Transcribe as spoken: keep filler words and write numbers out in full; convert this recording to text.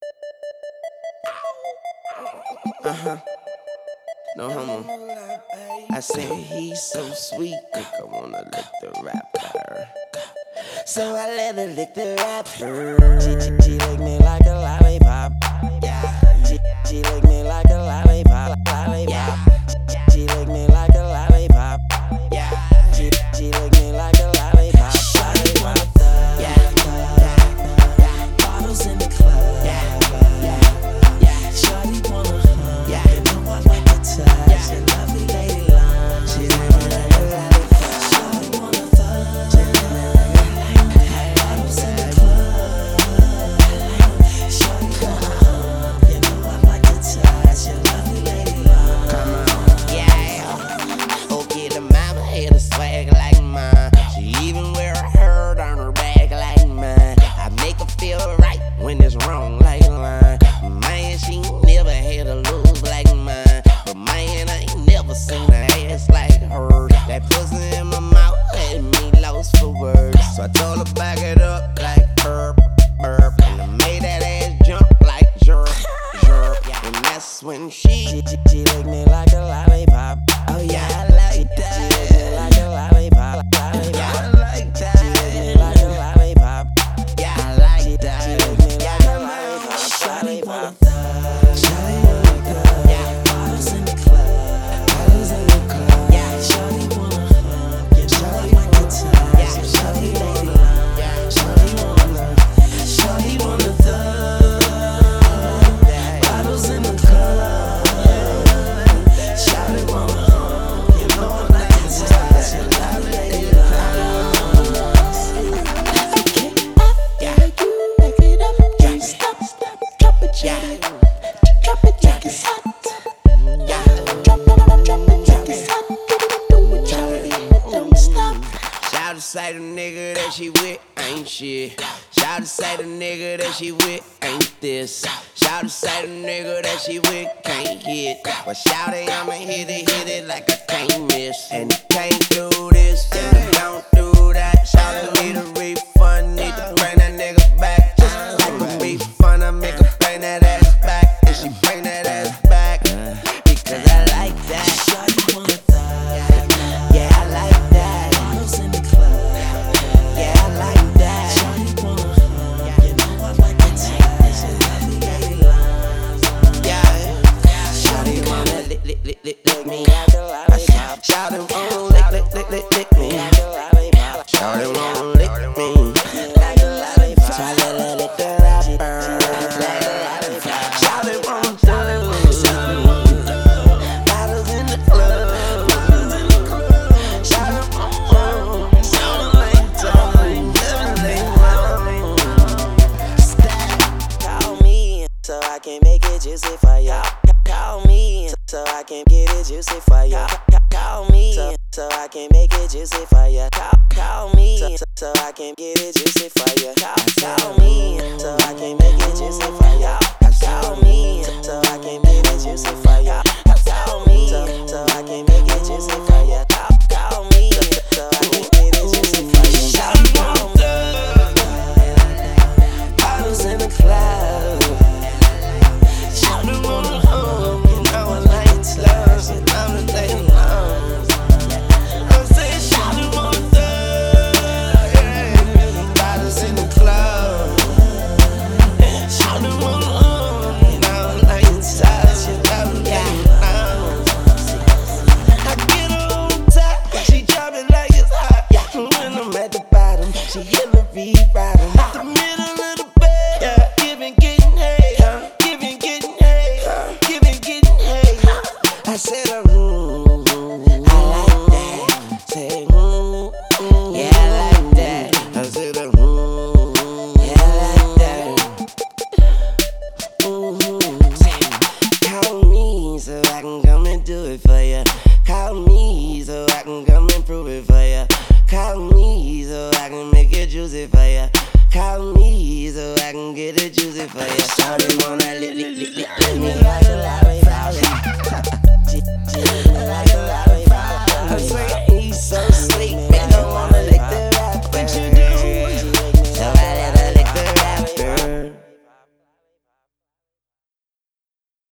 Uh-huh. No homo. I said he's so sweet, think I wanna lick the rapper. So I let her lick the rapper. She, she, she lick me like a lollipop. Yeah. She, she lick me like a lollipop. Lollipop. Yeah. She lick me like a lollipop. Yeah. She, she lick me like a lollipop. Lollipop. Yeah. Yeah. Bottles in the club. Yeah. Yeah. Yeah. Shawty wanna hug. Yeah. You know I like to touch. Yeah. She lovely lady long. She lick me like a lollipop. Shawty wanna fuck. She lick me like a lollipop. Bottles in the club. Shawty wanna hug. You know I like to touch. She lovely lady long. Come on. Yeah. Okay, the mama had a swag like mine. She even wear a herd on her back like mine. I make her feel right when it's wrong like line. Man, she never had a lose like mine. But man, I ain't never seen her ass like hers. That pussy in my mouth had me lost for words. So I told her back it up like burp, burp. And I made that ass jump like jerk, jerk. And that's when she, she, she, she licked me like a lollipop. Oh yeah, I like that. She licked me like a lollipop, lollipop. Yeah, I like that. She licked me like a lollipop. Yeah, I like that. She licked me like a lollipop, lollipop. Shawty wanna go. Yeah, bottles in the club. Bottles in the club. Yeah, shawty wanna hug. Yeah, shawty like to touch. Yeah, shawty lady love. Yeah, shawty wanna. Shawty wanna thug. Bottles in the club. Shawty wanna hug. You know I like to touch. Yeah, shawty lady love. Okay, yeah, you back it up. Can't stop. Drop it, yeah. Drop it, drop it, hot. Yeah, drop it, drop it, drop it, hot. Do it, drop it, don't stop. Shout to say the nigga that she with ain't shit. Shout to say the nigga that she with ain't this. Shout to say the nigga that she with can't hit. But shout it, I'ma hit it, hit it like I can't miss. And you can't do this, and you don't do that. Shout to need a refund, need to bring that nigga back. Just like a refund, I make her bring that ass back. And she bring that ass back, because I like that. Shawty wanna thug. Yeah, I like that. Bottles in the club. Yeah, I like that. Shawty wanna hug. You know I like to touch. She lovely lady love. Yeah. Shawty wanna lick, lick, lick, lick, lick me like a lollipop. Shawty wanna lick, lick, lick, lick, lick me like a lollipop. Shawty wanna lick me like a lollipop. Shawty lick the rapper like a lollipop. Shawty wanna bottles in the club. Shawty wanna sound like time, never Stop. Call me so I can make it juicy for ya. Call me so I can get it juicy for ya. Call me so, so I can make it juicy for ya. Call, call me so, so I can get it juicy for ya. Call, call me so I can make it juicy for ya. Call me so I can make it juicy for ya. Call me so, so I can make it juicy for ya. Call, call me so I can get it juicy for ya. Shawty wanna bottles in the club. Shawty wanna hug. You know I like it slow. She love the lady long. I'm saying shawty wanna thug. Bottles in the club. Shawty wanna hug. You know I like it slow. She love the lady long. I get her on top. She drop it like it's hot. When I'm at the bottom, she hit the V-bottom. The middle of the bed, yeah. Giving, getting hay, giving, getting hay, giving, getting hay. I said, mm, I like that. Say, mm, mm, yeah, I like that. I said, mm, yeah, I like that. Mm-hmm. Call me so I can come and do it for ya. Call me so I can come and prove it for ya. Call me so I can make it juicy for ya. Call me so I can get it juicy for ya. Shawty wanna lick, lick, lick, lick, lick me like a lollipop.